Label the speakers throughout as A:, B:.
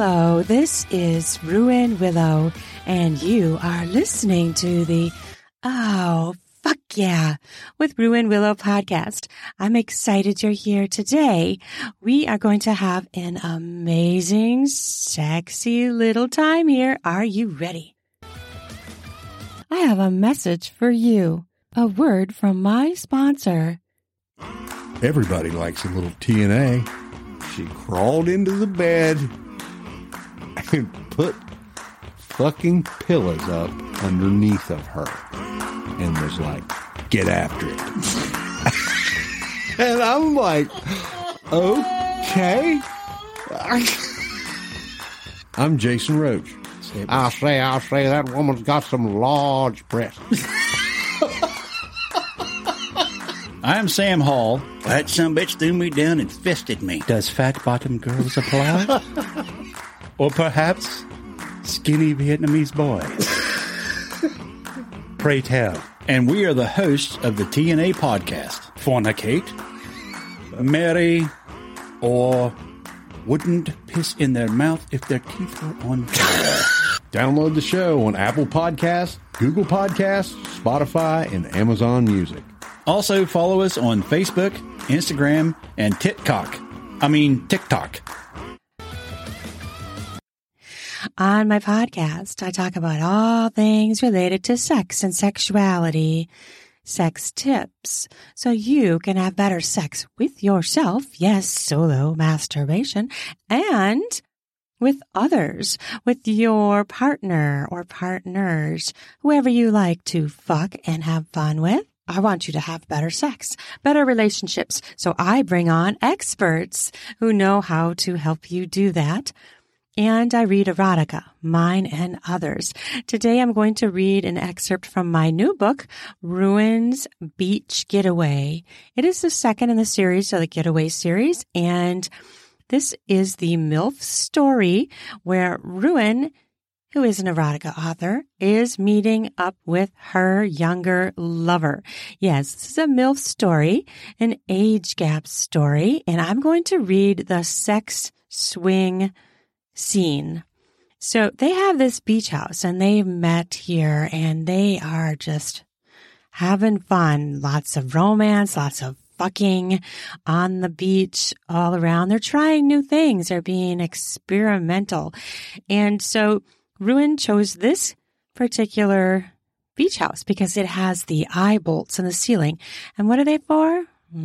A: Hello, this is Ruin Willow, and you are listening to the Oh, Fuck Yeah with Ruin Willow podcast. I'm excited you're here today. We are going to have an amazing, sexy little time here. Are you ready? I have a message for you. A word from my sponsor.
B: Everybody likes a little TNA. She crawled into the bed and put fucking pillows up underneath of her and was like, get after it. And I'm like, okay. I'm Jason Roach. I say, that woman's got some large breasts.
C: I'm Sam Hall.
D: That sumbitch threw me down and fisted me.
C: Does fat-bottomed girls apply? Or perhaps skinny Vietnamese boys? Pray tell. And we are the hosts of the TNA podcast. Fornicate, marry, or wouldn't piss in their mouth if their teeth were on fire.
B: Download the show on Apple Podcasts, Google Podcasts, Spotify, and Amazon Music.
C: Also follow us on Facebook, Instagram, and TikTok.
A: On my podcast, I talk about all things related to sex and sexuality, sex tips, so you can have better sex with yourself, yes, solo masturbation, and with others, with your partner or partners, whoever you like to fuck and have fun with. I want you to have better sex, better relationships. So I bring on experts who know how to help you do that. And I read erotica, mine and others. Today I'm going to read an excerpt from my new book, Ruin's Beach Getaway. It is the second in the series, of the Getaway series. And this is the MILF story where Ruin, who is an erotica author, is meeting up with her younger lover. Yes, this is a MILF story, an age gap story, and I'm going to read the sex swing scene. So they have this beach house, and they've met here, and they are just having fun. Lots of romance, lots of fucking on the beach all around. They're trying new things. They're being experimental. And so Ruin chose this particular beach house because it has the eye bolts in the ceiling. And what are they for?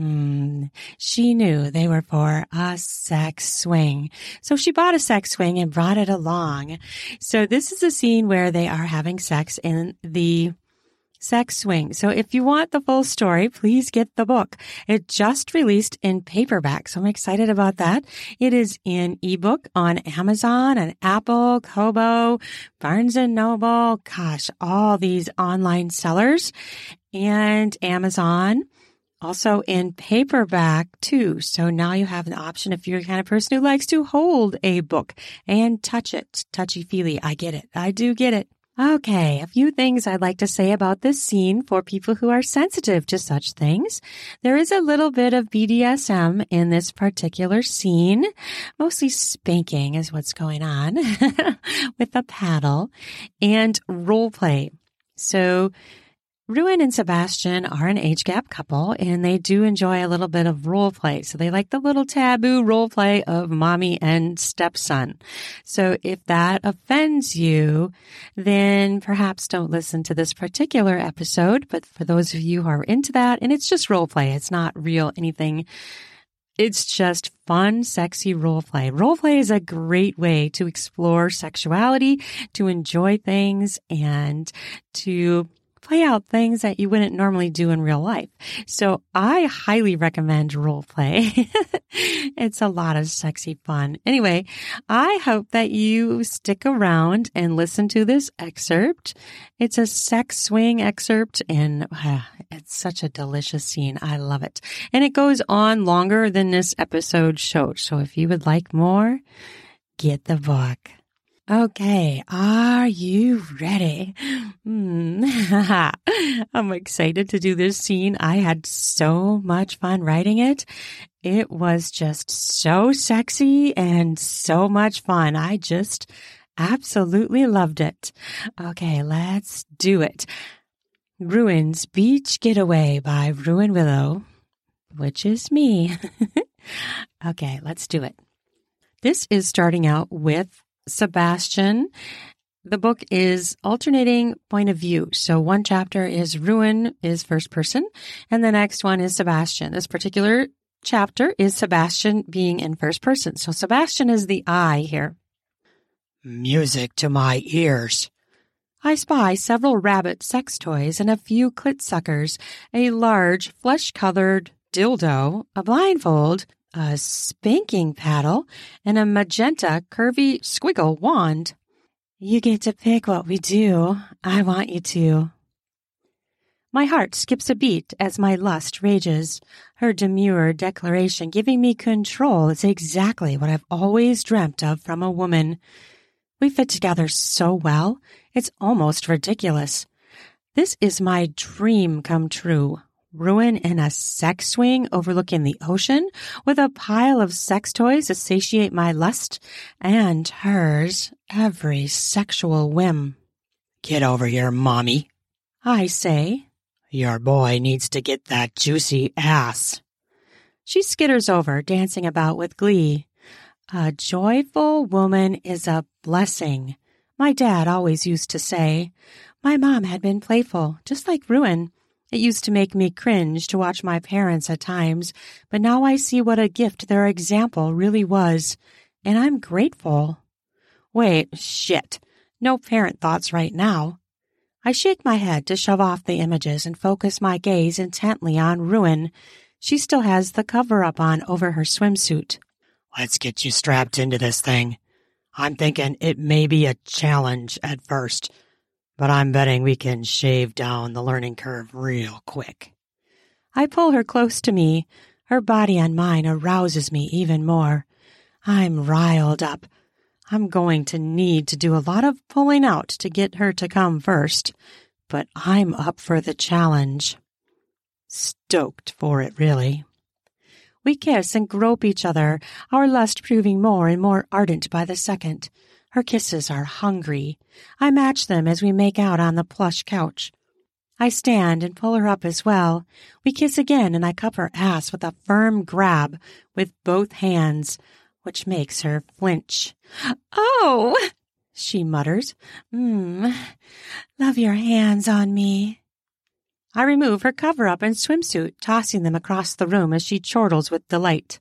A: She knew they were for a sex swing. So she bought a sex swing and brought it along. So this is a scene where they are having sex in the sex swing. So if you want the full story, please get the book. It just released in paperback, so I'm excited about that. It is in ebook on Amazon and Apple, Kobo, Barnes & Noble, all these online sellers, and Amazon. Also in paperback too. So now you have an option if you're the kind of person who likes to hold a book and touch it. Touchy-feely. I get it. I do get it. Okay, a few things I'd like to say about this scene for people who are sensitive to such things. There is a little bit of BDSM in this particular scene. Mostly spanking is what's going on with the paddle, and role play. So Ruin and Sebastian are an age gap couple, and they do enjoy a little bit of role play. So they like the little taboo role play of mommy and stepson. So if that offends you, then perhaps don't listen to this particular episode. But for those of you who are into that, and it's just role play, it's not real anything. It's just fun, sexy role play. Role play is a great way to explore sexuality, to enjoy things, and to play out things that you wouldn't normally do in real life. So I highly recommend role play. It's a lot of sexy fun. Anyway, I hope that you stick around and listen to this excerpt. It's a sex swing excerpt, and it's such a delicious scene. I love it. And it goes on longer than this episode showed. So if you would like more, get the book. Okay, are you ready? I'm excited to do this scene. I had so much fun writing it. It was just so sexy and so much fun. I just absolutely loved it. Okay, let's do it. Ruin's Beach Getaway by Ruin Willow, which is me. Okay, let's do it. This is starting out with Sebastian. The book is alternating point of view. So one chapter is Ruin is first person, and the next one is Sebastian. This particular chapter is Sebastian being in first person. So Sebastian is the I here.
E: Music to my ears.
A: I spy several rabbit sex toys and a few clit suckers, a large flesh-colored dildo, a blindfold, a spanking paddle, and a magenta curvy squiggle wand. You get to pick what we do. I want you to. My heart skips a beat as my lust rages. Her demure declaration giving me control is exactly what I've always dreamt of from a woman. We fit together so well, it's almost ridiculous. This is my dream come true. Ruin in a sex swing overlooking the ocean with a pile of sex toys to satiate my lust and hers every sexual whim.
E: Get over here, Mommy.
A: I say.
E: Your boy needs to get that juicy ass.
A: She skitters over, dancing about with glee. A joyful woman is a blessing. My dad always used to say. My mom had been playful, just like Ruin. It used to make me cringe to watch my parents at times, but now I see what a gift their example really was, and I'm grateful. Wait, shit. No parent thoughts right now. I shake my head to shove off the images and focus my gaze intently on Ruin. She still has the cover-up on over her swimsuit.
E: Let's get you strapped into this thing. I'm thinking it may be a challenge at first, but I'm betting we can shave down the learning curve real quick.
A: I pull her close to me. Her body on mine arouses me even more. I'm riled up. I'm going to need to do a lot of pulling out to get her to come first, but I'm up for the challenge. Stoked for it, really. We kiss and grope each other, our lust proving more and more ardent by the second. Her kisses are hungry. I match them as we make out on the plush couch. I stand and pull her up as well. We kiss again, and I cup her ass with a firm grab with both hands, which makes her flinch. Oh, she mutters. Love your hands on me. I remove her cover-up and swimsuit, tossing them across the room as she chortles with delight.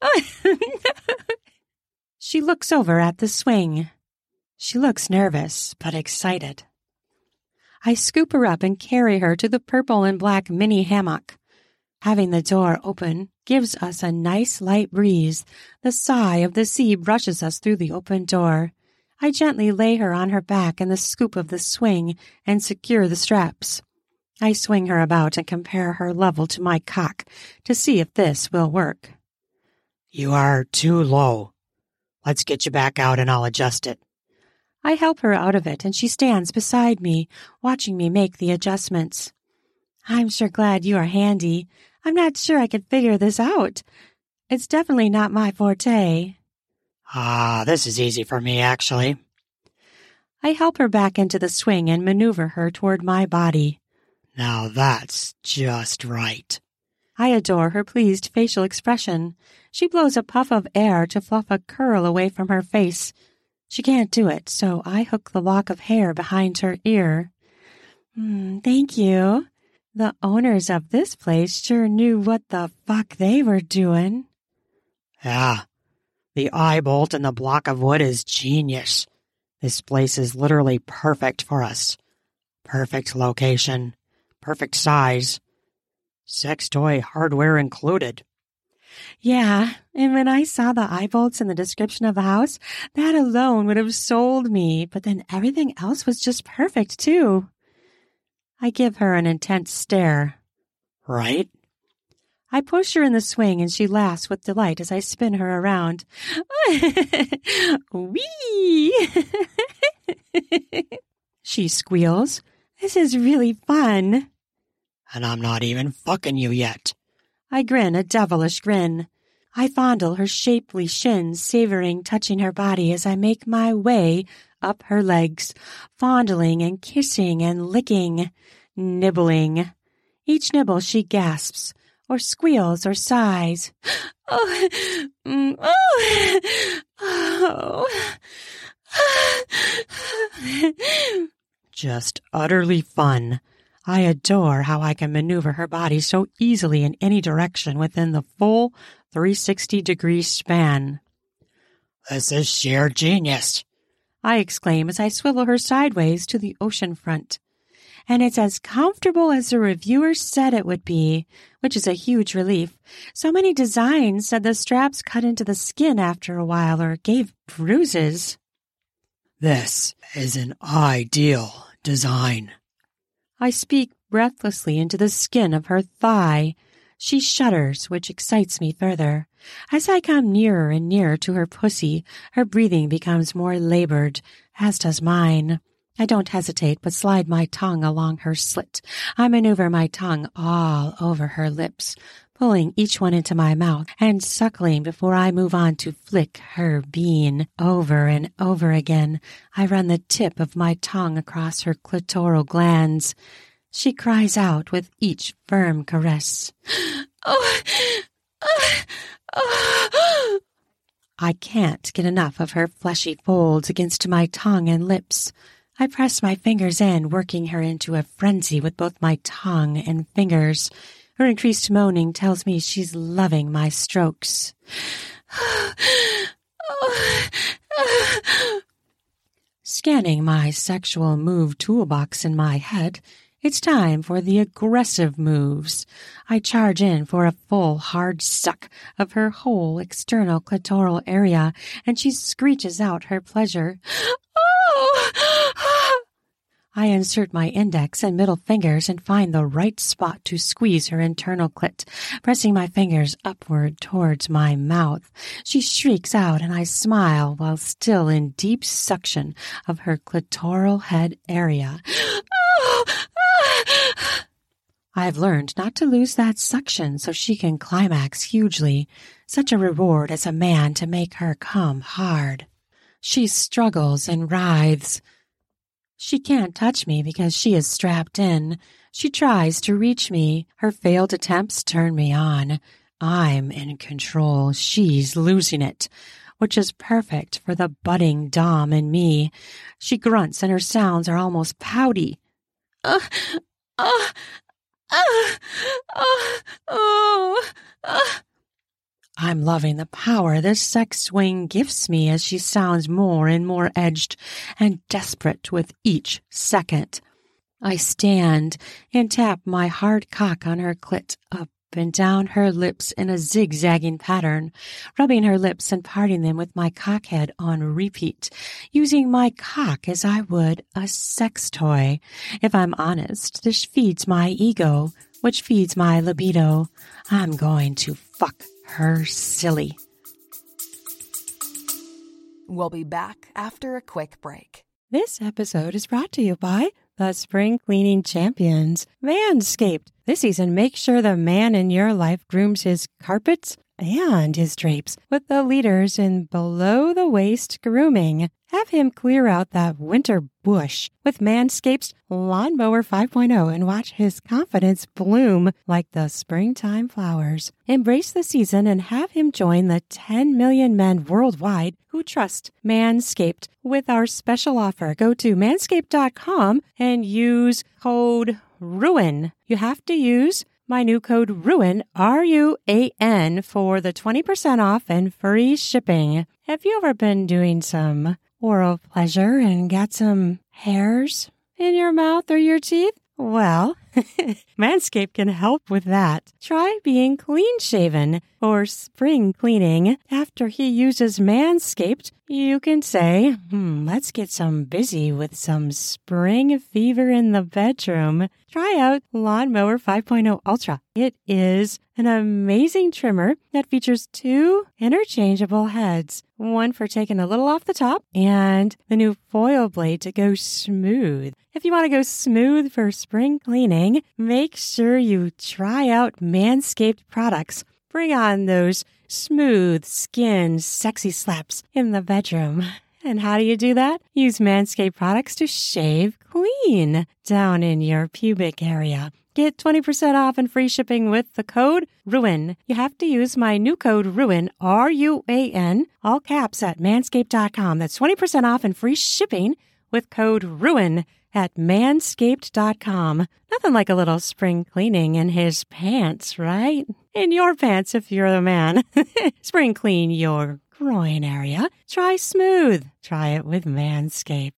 A: She looks over at the swing. She looks nervous, but excited. I scoop her up and carry her to the purple and black mini hammock. Having the door open gives us a nice light breeze. The sigh of the sea brushes us through the open door. I gently lay her on her back in the scoop of the swing and secure the straps. I swing her about and compare her level to my cock to see if this will work.
E: You are too low. Let's get you back out and I'll adjust it.
A: I help her out of it, and she stands beside me, watching me make the adjustments. I'm sure glad you are handy. I'm not sure I could figure this out. It's definitely not my forte.
E: This is easy for me, actually.
A: I help her back into the swing and maneuver her toward my body.
E: Now that's just right.
A: I adore her pleased facial expression. She blows a puff of air to fluff a curl away from her face. She can't do it, so I hook the lock of hair behind her ear. Thank you. The owners of this place sure knew what the fuck they were doing.
E: Yeah, the eye bolt in the block of wood is genius. This place is literally perfect for us. Perfect location. Perfect size. Sex toy hardware included.
A: Yeah, and when I saw the eye bolts in the description of the house, that alone would have sold me, but then everything else was just perfect, too. I give her an intense stare.
E: Right?
A: I push her in the swing, and she laughs with delight as I spin her around. Whee! She squeals. This is really fun.
E: And I'm not even fucking you yet.
A: I grin a devilish grin. I fondle her shapely shins, savoring touching her body as I make my way up her legs, fondling and kissing and licking, nibbling. Each nibble she gasps, or squeals, or sighs. Oh,
E: Just utterly fun. I adore how I can maneuver her body so easily in any direction within the full 360-degree span. This is sheer genius,
A: I exclaim as I swivel her sideways to the ocean front. And it's as comfortable as the reviewers said it would be, which is a huge relief. So many designs said the straps cut into the skin after a while or gave bruises.
E: This is an ideal design.
A: I speak breathlessly into the skin of her thigh. She shudders, which excites me further. As I come nearer and nearer to her pussy, her breathing becomes more labored, as does mine. I don't hesitate, but slide my tongue along her slit. I maneuver my tongue all over her lips, pulling each one into my mouth and suckling before I move on to flick her bean. Over and over again, I run the tip of my tongue across her clitoral glands. She cries out with each firm caress. I can't get enough of her fleshy folds against my tongue and lips. I press my fingers in, working her into a frenzy with both my tongue and fingers. Her increased moaning tells me she's loving my strokes. Scanning my sexual move toolbox in my head, it's time for the aggressive moves. I charge in for a full, hard suck of her whole external clitoral area, and she screeches out her pleasure. I insert my index and middle fingers and find the right spot to squeeze her internal clit, pressing my fingers upward towards my mouth. She shrieks out and I smile while still in deep suction of her clitoral head area. I've learned not to lose that suction so she can climax hugely. Such a reward as a man to make her come hard. She struggles and writhes. She can't touch me because she is strapped in. She tries to reach me. Her failed attempts turn me on. I'm in control. She's losing it, which is perfect for the budding dom in me. She grunts and her sounds are almost pouty. I'm loving the power this sex swing gives me as she sounds more and more edged and desperate with each second. I stand and tap my hard cock on her clit up and down her lips in a zigzagging pattern, rubbing her lips and parting them with my cockhead on repeat, using my cock as I would a sex toy. If I'm honest, this feeds my ego, which feeds my libido. I'm going to fuck her silly.
F: We'll be back after a quick break.
A: This episode is brought to you by the Spring Cleaning Champions, Manscaped. This season, make sure the man in your life grooms his carpets and his drapes with the leaders in below-the-waist grooming. Have him clear out that winter bush with Manscaped's Lawnmower 5.0 and watch his confidence bloom like the springtime flowers. Embrace the season and have him join the 10 million men worldwide who trust Manscaped with our special offer. Go to manscaped.com and use code RUIN. You have to use my new code RUIN, RUAN, for the 20% off and free shipping. Have you ever been doing some oral pleasure and got some hairs in your mouth or your teeth? Well, Manscaped can help with that. Try being clean-shaven for spring cleaning. After he uses Manscaped, You can say, let's get some busy with some spring fever in the bedroom. Try out Lawnmower 5.0 Ultra. It is an amazing trimmer that features 2 interchangeable heads, one for taking a little off the top and the new foil blade to go smooth. If you want to go smooth for spring cleaning, make sure you try out Manscaped products. Bring on those smooth skin, sexy slaps in the bedroom. And how do you do that? Use Manscaped products to shave clean down in your pubic area. Get 20% off and free shipping with the code RUIN. You have to use my new code RUIN, RUAN, all caps at manscaped.com. That's 20% off and free shipping with code RUIN at manscaped.com. Nothing like a little spring cleaning in his pants, right? In your pants if you're the man. Spring clean your groin area. Try smooth. Try it with Manscaped.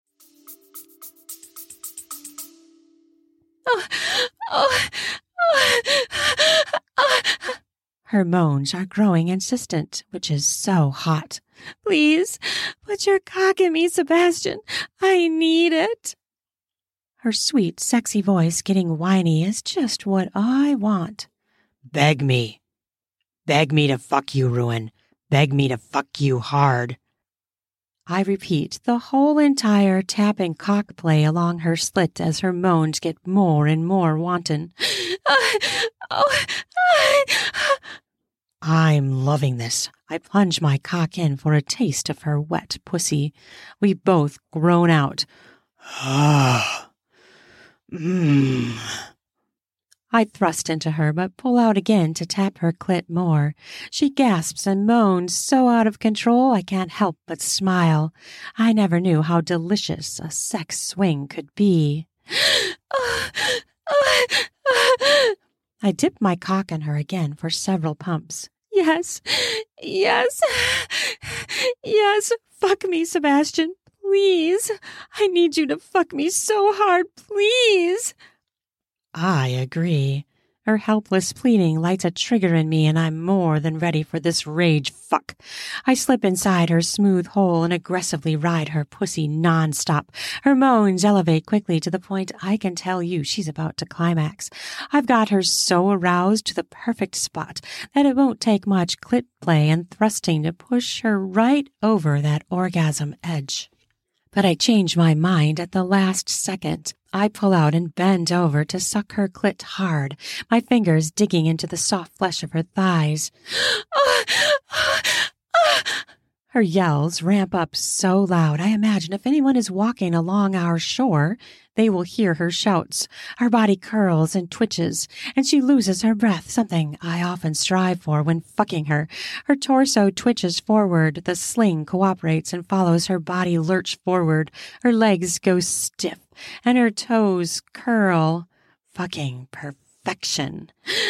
A: Her moans are growing insistent, which is so hot. Please, put your cock in me, Sebastian. I need it. Her sweet, sexy voice getting whiny is just what I want. Beg me. Beg me to fuck you, Ruin. Beg me to fuck you hard. I repeat the whole entire tapping cock play along her slit as her moans get more and more wanton. I'm loving this. I plunge my cock in for a taste of her wet pussy. We both groan out. I thrust into her, but pull out again to tap her clit more. She gasps and moans so out of control I can't help but smile. I never knew how delicious a sex swing could be. I dip my cock in her again for several pumps. Yes, fuck me, Sebastian. Please, I need you to fuck me so hard, please. I agree. Her helpless pleading lights a trigger in me, and I'm more than ready for this rage fuck. I slip inside her smooth hole and aggressively ride her pussy nonstop. Her moans elevate quickly to the point I can tell you she's about to climax. I've got her so aroused to the perfect spot that it won't take much clit play and thrusting to push her right over that orgasm edge. But I change my mind at the last second. I pull out and bend over to suck her clit hard, my fingers digging into the soft flesh of her thighs. Her yells ramp up so loud, I imagine if anyone is walking along our shore, they will hear her shouts. Her body curls and twitches, and she loses her breath, something I often strive for when fucking her. Her torso twitches forward, the sling cooperates and follows her body lurch forward. Her legs go stiff, and her toes curl. Fucking perfection.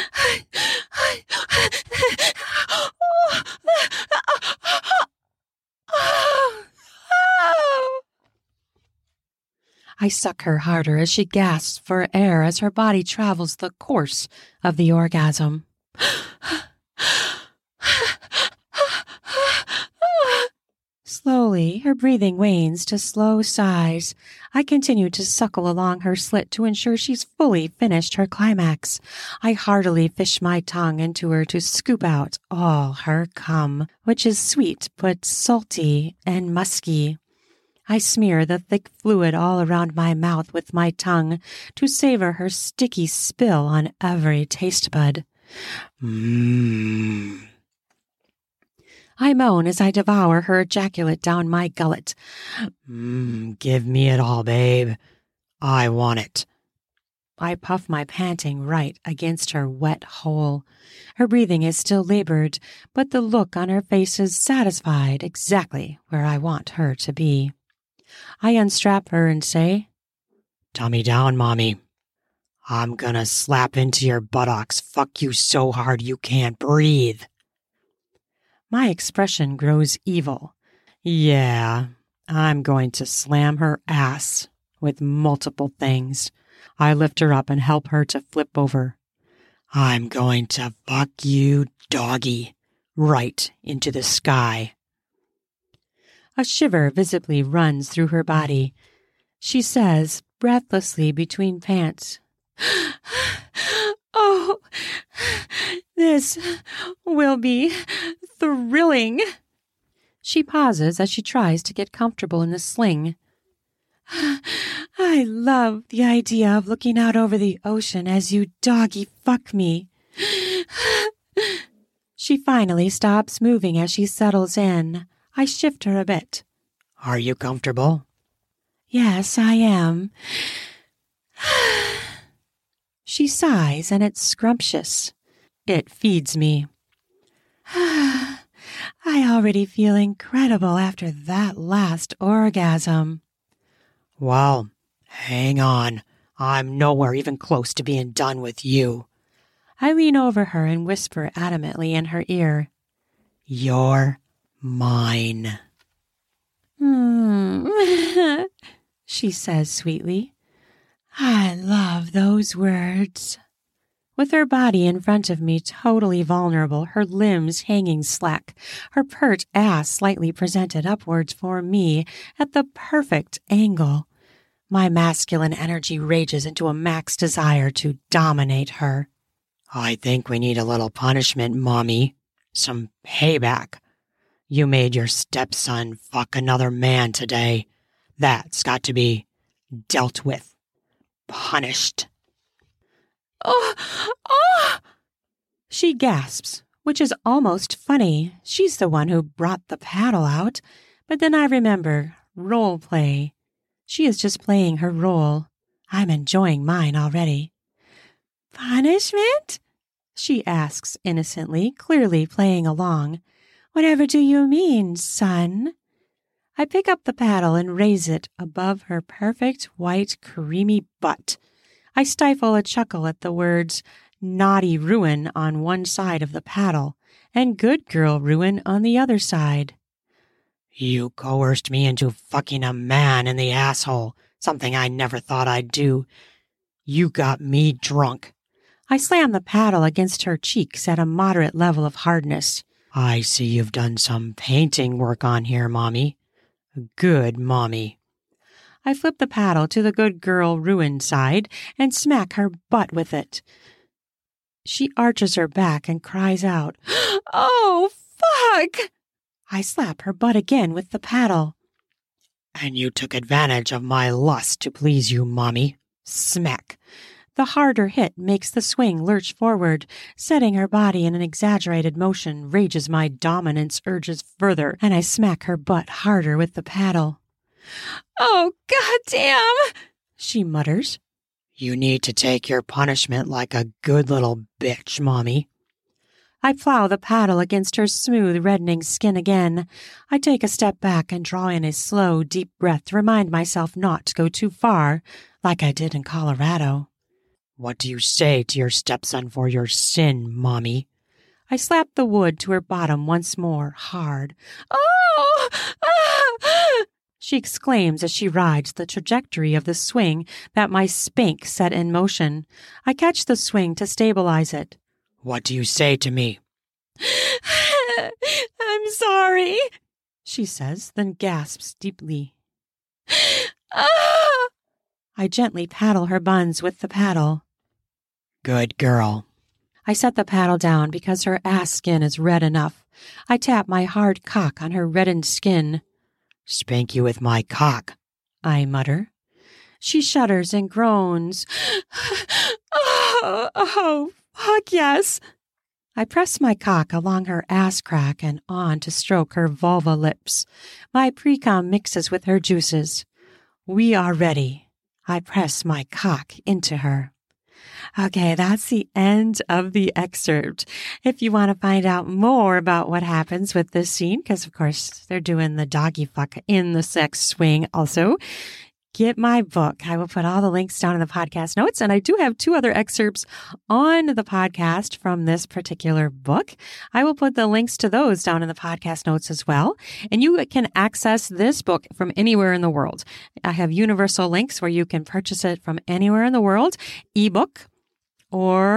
A: I suck her harder as she gasps for air as her body travels the course of the orgasm. Slowly, her breathing wanes to slow sighs. I continue to suckle along her slit to ensure she's fully finished her climax. I heartily fish my tongue into her to scoop out all her cum, which is sweet but salty and musky. I smear the thick fluid all around my mouth with my tongue to savor her sticky spill on every taste bud. I moan as I devour her ejaculate down my gullet. Give me it all, babe. I want it. I puff my panting right against her wet hole. Her breathing is still labored, but the look on her face is satisfied, exactly where I want her to be. I unstrap her and say, "Tummy down, Mommy. I'm gonna slap into your buttocks, fuck you so hard you can't breathe." My expression grows evil. Yeah, I'm going to slam her ass with multiple things. I lift her up and help her to flip over. I'm going to fuck you, doggy, right into the sky. A shiver visibly runs through her body. She says, breathlessly between pants, "Oh, this will be thrilling." She pauses as she tries to get comfortable in the sling. "I love the idea of looking out over the ocean as you doggy fuck me." She finally stops moving as she settles in. I shift her a bit.
E: Are you comfortable?
A: "Yes, I am." She sighs, and it's scrumptious. It feeds me. "I already feel incredible after that last orgasm."
E: Well, hang on. I'm nowhere even close to being done with you.
A: I lean over her and whisper adamantly in her ear,
E: You're mine.
A: She says sweetly. "I love those words." With her body in front of me, totally vulnerable, her limbs hanging slack, her pert ass slightly presented upwards for me at the perfect angle, my masculine energy rages into a max desire to dominate her.
E: I think we need a little punishment, Mommy. Some payback. You made your stepson fuck another man today. That's got to be dealt with. Punished.
A: Oh! She gasps, which is almost funny. She's the one who brought the paddle out. But then I remember role play. She is just playing her role. I'm enjoying mine already. "Punishment?" she asks innocently, clearly playing along. "Whatever do you mean, son?" I pick up the paddle and raise it above her perfect, white, creamy butt. I stifle a chuckle at the words naughty ruin on one side of the paddle and good girl ruin on the other side.
E: You coerced me into fucking a man in the asshole, something I never thought I'd do. You got me drunk.
A: I slam the paddle against her cheeks at a moderate level of hardness.
E: I see you've done some painting work on here, Mommy. Good Mommy.
A: I flip the paddle to the good girl ruined side and smack her butt with it. She arches her back and cries out, "Oh, fuck!" I slap her butt again with the paddle.
E: And you took advantage of my lust to please you, Mommy.
A: Smack. The harder hit makes the swing lurch forward, setting her body in an exaggerated motion, rages my dominance urges further, and I smack her butt harder with the paddle. "Oh, goddamn!" she mutters.
E: You need to take your punishment like a good little bitch, Mommy.
A: I plow the paddle against her smooth, reddening skin again. I take a step back and draw in a slow, deep breath to remind myself not to go too far, like I did in Colorado.
E: What do you say to your stepson for your sin, Mommy?
A: I slap the wood to her bottom once more, hard. "Oh! Ah!" she exclaims as she rides the trajectory of the swing that my spank set in motion. I catch the swing to stabilize it.
E: What do you say to me?
A: "I'm sorry," she says, then gasps deeply. "Ah!" I gently paddle her buns with the paddle.
E: Good girl.
A: I set the paddle down because her ass skin is red enough. I tap my hard cock on her reddened skin.
E: Spank you with my cock,
A: I mutter. She shudders and groans. Oh, fuck yes. I press my cock along her ass crack and on to stroke her vulva lips. My pre-com mixes with her juices. We are ready. I press my cock into her. Okay, that's the end of the excerpt. If you want to find out more about what happens with this scene, because of course they're doing the doggy fuck in the sex swing also, get my book. I will put all the links down in the podcast notes. And I do have 2 other excerpts on the podcast from this particular book. I will put the links to those down in the podcast notes as well. And you can access this book from anywhere in the world. I have universal links where you can purchase it from anywhere in the world, ebook or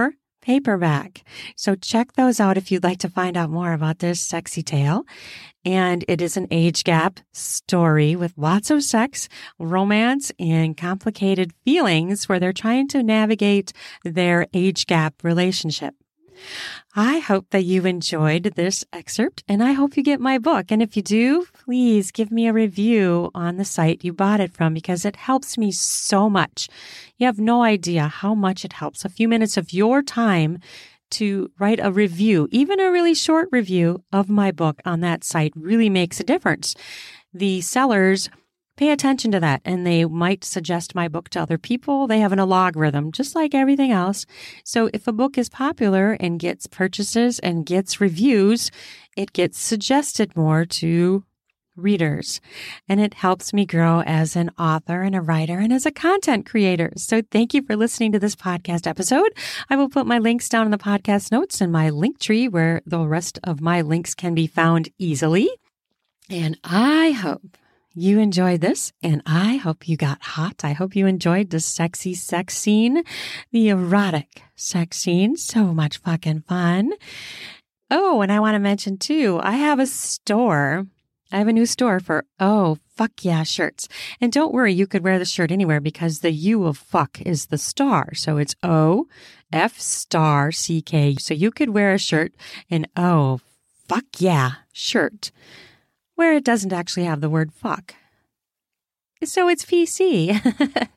A: paperback. So check those out if you'd like to find out more about this sexy tale. And it is an age gap story with lots of sex, romance, and complicated feelings where they're trying to navigate their age gap relationship. I hope that you enjoyed this excerpt, and I hope you get my book. And if you do, please give me a review on the site you bought it from, because it helps me so much. You have no idea how much it helps. A few minutes of your time to write a review, even a really short review of my book on that site, really makes a difference. The sellers pay attention to that, and they might suggest my book to other people. They have an algorithm, just like everything else. So if a book is popular and gets purchases and gets reviews, it gets suggested more to readers. And it helps me grow as an author and a writer and as a content creator. So thank you for listening to this podcast episode. I will put my links down in the podcast notes and my link tree where the rest of my links can be found easily. And I hope you enjoyed this, and I hope you got hot. I hope you enjoyed the sexy sex scene, the erotic sex scene. So much fucking fun. Oh, and I want to mention too, I have a store. I have a new store for Oh Fuck Yeah shirts. And don't worry, you could wear the shirt anywhere because the U of fuck is the star. So it's O F star CK. So you could wear a shirt, an Oh Fuck Yeah shirt, where it doesn't actually have the word fuck. So it's PC.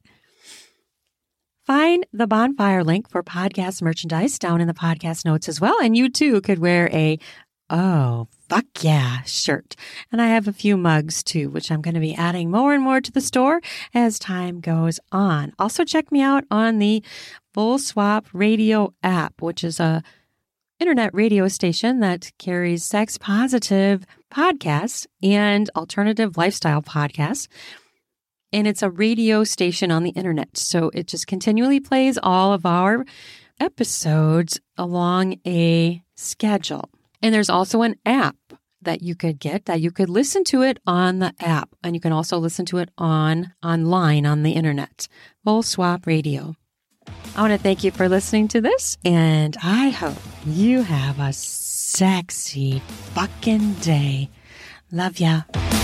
A: Find the bonfire link for podcast merchandise down in the podcast notes as well. And you too could wear a Oh Fuck Yeah shirt. And I have a few mugs too, which I'm going to be adding more and more to the store as time goes on. Also check me out on the Full Swap Radio app, which is a internet radio station that carries sex positive podcasts and alternative lifestyle podcasts. And it's a radio station on the internet. So it just continually plays all of our episodes along a schedule. And there's also an app that you could get that you could listen to it on the app. And you can also listen to it online on the internet. Full Swap Radio. I want to thank you for listening to this, and I hope you have a sexy fucking day. Love ya.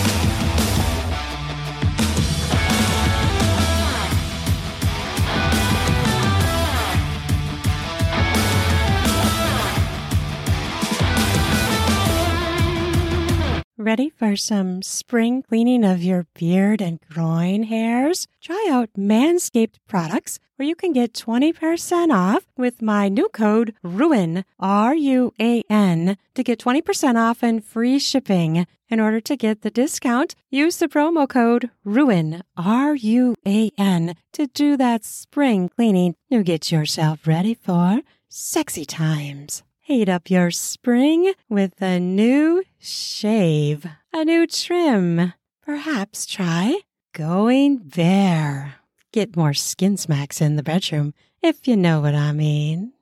A: Ready for some spring cleaning of your beard and groin hairs? Try out Manscaped products, where you can get 20% off with my new code RUAN, RUAN, to get 20% off and free shipping. In order to get the discount, use the promo code RUAN, RUAN, to do that spring cleaning to get yourself ready for sexy times. Heat up your spring with a new shave, a new trim. Perhaps try going bare. Get more skin smacks in the bedroom, if you know what I mean.